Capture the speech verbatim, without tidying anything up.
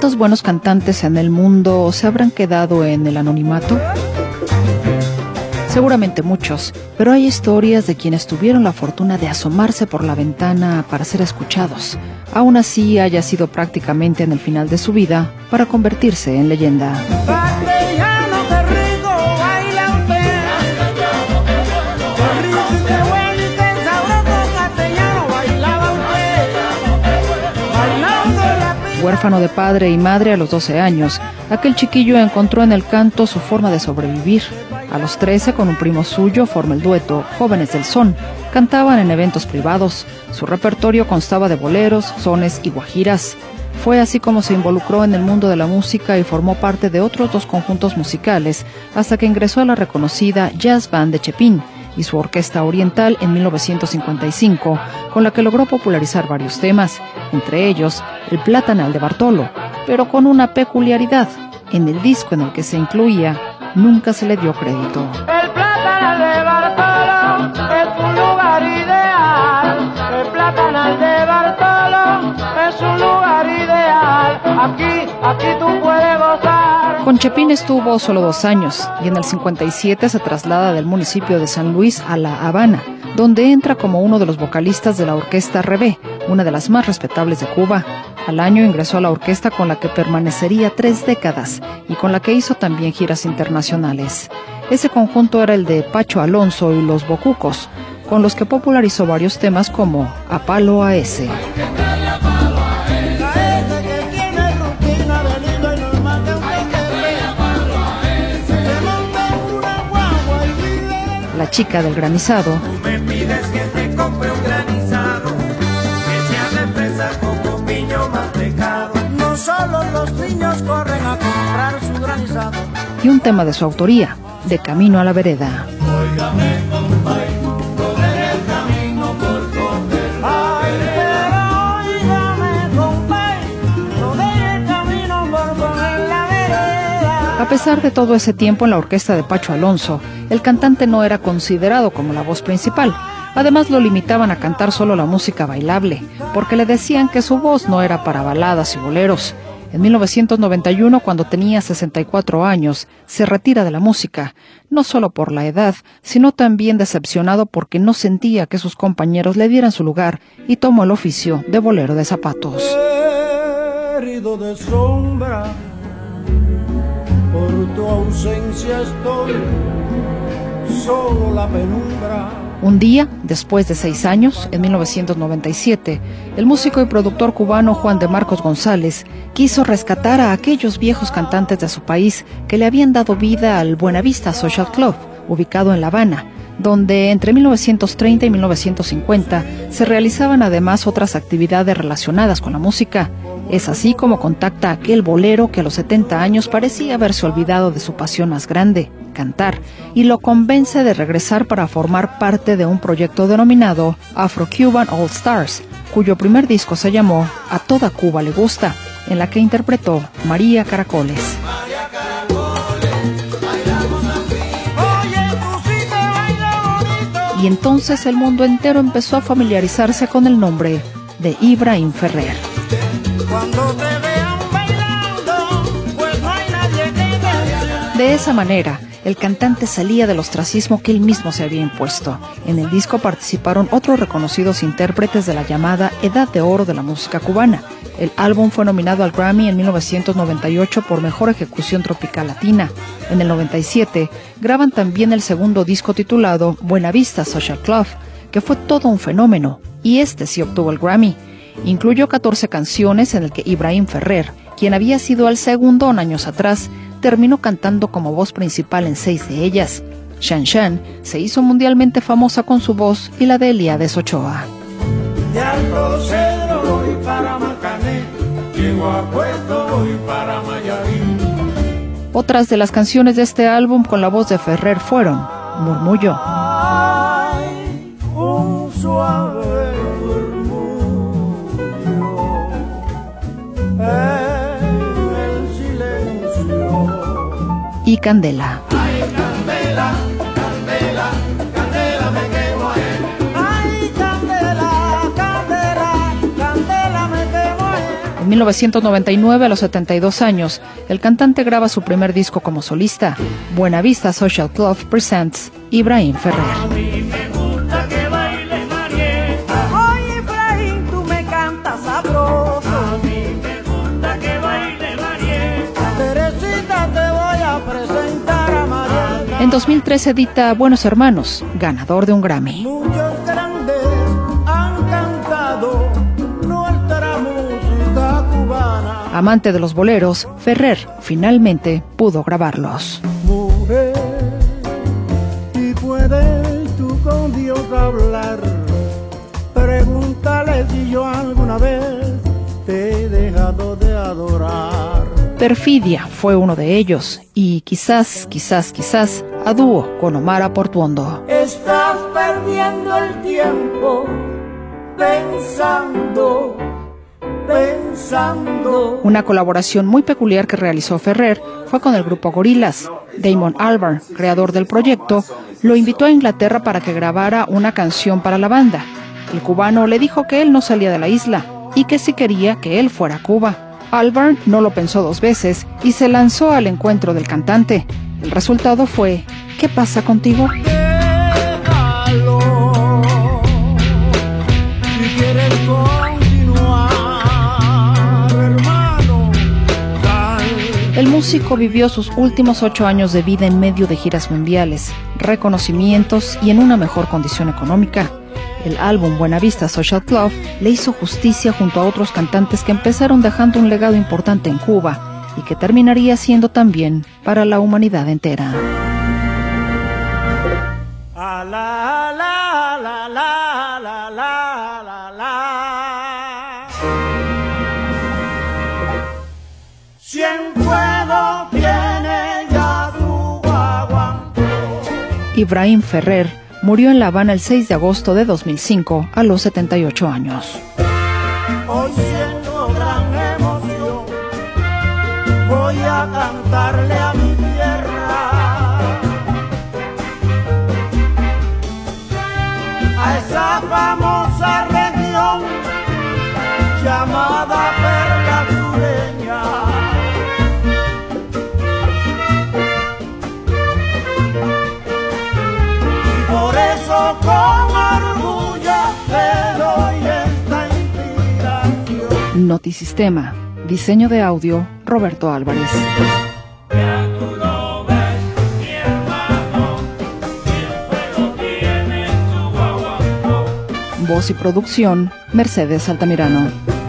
¿Cuántos buenos cantantes en el mundo se habrán quedado en el anonimato? Seguramente muchos, pero hay historias de quienes tuvieron la fortuna de asomarse por la ventana para ser escuchados. Aún así haya sido prácticamente en el final de su vida para convertirse en leyenda. Huérfano de padre y madre a los doce años, aquel chiquillo encontró en el canto su forma de sobrevivir. A los trece, con un primo suyo, forma el dueto Jóvenes del Son. Cantaban en eventos privados. Su repertorio constaba de boleros, sones y guajiras. Fue así como se involucró en el mundo de la música y formó parte de otros dos conjuntos musicales, hasta que ingresó a la reconocida Jazz Band de Chepín y su Orquesta Oriental en mil novecientos cincuenta y cinco, con la que logró popularizar varios temas, entre ellos el Platanal de Bartolo, pero con una peculiaridad: en el disco en el que se incluía nunca se le dio crédito. El Platanal de Bartolo es un lugar ideal, el Platanal de Bartolo es un lugar ideal, aquí, aquí tú puedes gozar. Con Chepín estuvo solo dos años y en el cincuenta y siete se traslada del municipio de San Luis a La Habana, donde entra como uno de los vocalistas de la Orquesta Rebé, una de las más respetables de Cuba. Al año ingresó a la orquesta con la que permanecería tres décadas y con la que hizo también giras internacionales. Ese conjunto era el de Pacho Alonso y los Bocucos, con los que popularizó varios temas como A Palo a Ese. La chica del granizado. Tú me pides que te compre un granizado, que sea de fresa, coco, piño, mantecado. No solo los niños corren a comprar su granizado. Y un tema de su autoría, De Camino a la Vereda. Óigame, compay, coger el camino por coger. Ay, pero óigame, compay, coger el camino por coger la vereda. A pesar de todo ese tiempo en la orquesta de Pacho Alonso, el cantante no era considerado como la voz principal. Además, lo limitaban a cantar solo la música bailable, porque le decían que su voz no era para baladas y boleros. En mil novecientos noventa y uno, cuando tenía sesenta y cuatro años, se retira de la música, no solo por la edad, sino también decepcionado porque no sentía que sus compañeros le dieran su lugar, y tomó el oficio de bolero de zapatos. Herido de sombra, por tu ausencia estoy, solo la penumbra. Un día, después de seis años, en mil novecientos noventa y siete, el músico y productor cubano Juan de Marcos González quiso rescatar a aquellos viejos cantantes de su país que le habían dado vida al Buenavista Social Club, ubicado en La Habana, donde entre mil novecientos treinta y mil novecientos cincuenta se realizaban además otras actividades relacionadas con la música. Es así como contacta a aquel bolero que a los setenta años parecía haberse olvidado de su pasión más grande, cantar, y lo convence de regresar para formar parte de un proyecto denominado Afro-Cuban All Stars, cuyo primer disco se llamó A Toda Cuba Le Gusta, en la que interpretó María Caracoles. Y entonces el mundo entero empezó a familiarizarse con el nombre de Ibrahim Ferrer. Cuando te vean bailando, pues no hay nadie que te... De esa manera, el cantante salía del ostracismo que él mismo se había impuesto. En el disco participaron otros reconocidos intérpretes de la llamada Edad de Oro de la música cubana. El álbum fue nominado al Grammy en mil novecientos noventa y ocho por Mejor Ejecución Tropical Latina. En el noventa y siete, graban también el segundo disco titulado Buenavista Social Club, que fue todo un fenómeno, y este sí obtuvo el Grammy. Incluyó catorce canciones en el que Ibrahim Ferrer, quien había sido el segundón años atrás, terminó cantando como voz principal en seis de ellas. Shan Shan se hizo mundialmente famosa con su voz y la de Eliades Ochoa. De Alto Cedro voy para Macané, llego a Puerto voy para Mayarín. Otras de las canciones de este álbum con la voz de Ferrer fueron Murmullo, Ay, un suave y Candela. Ay, Candela, Candela, Candela me quemo él. Ay, Candela, Candela, Candela me quemo él. En mil novecientos noventa y nueve, a los setenta y dos años, el cantante graba su primer disco como solista. Buena Vista Social Club presents Ibrahim Ferrer. A mí me gusta que baile Marieta. Oye, Ibrahim, tú me cantas sabroso. A mí me gusta que baile Marieta. Teresita, te voy a presentar a Marieta. En dos mil tres edita Buenos Hermanos, ganador de un Grammy. Muchos grandes han cantado nuestra música cubana. Amante de los boleros, Ferrer finalmente pudo grabarlos. Mujer, y puedes tú con Dios hablar. Pregúntale si yo alguna vez te he dejado de adorar. Perfidia fue uno de ellos, y quizás, quizás, quizás, a dúo con Omar Aportuondo. Estás perdiendo el tiempo pensando, pensando. Una colaboración muy peculiar que realizó Ferrer fue con el grupo Gorillaz. Damon Albarn, creador del proyecto, lo invitó a Inglaterra para que grabara una canción para la banda. El cubano le dijo que él no salía de la isla y que si quería que él fuera a Cuba. Albarn no lo pensó dos veces y se lanzó al encuentro del cantante. El resultado fue ¿Qué pasa contigo? Déjalo, si quieres continuar, hermano, sal. El músico vivió sus últimos ocho años de vida en medio de giras mundiales, reconocimientos y en una mejor condición económica. El álbum Buena Vista Social Club le hizo justicia junto a otros cantantes que empezaron dejando un legado importante en Cuba y que terminaría siendo también para la humanidad entera. A la, la, la, la, la, la, la, la. Cienfuegos tiene ya su aguanto. Ibrahim Ferrer murió en La Habana el seis de agosto de dos mil cinco a los setenta y ocho años. Hoy siento gran emoción, voy a cantarle a mi tierra, a esa famosa región llamada Perla Sureña. Y por eso con orgullo te doy esta inspiración. Notisistema, diseño de audio, Roberto Álvarez. Ya tú lo ves, mi hermano, el fuego tiene su aguanto. Voz y producción, Mercedes Altamirano.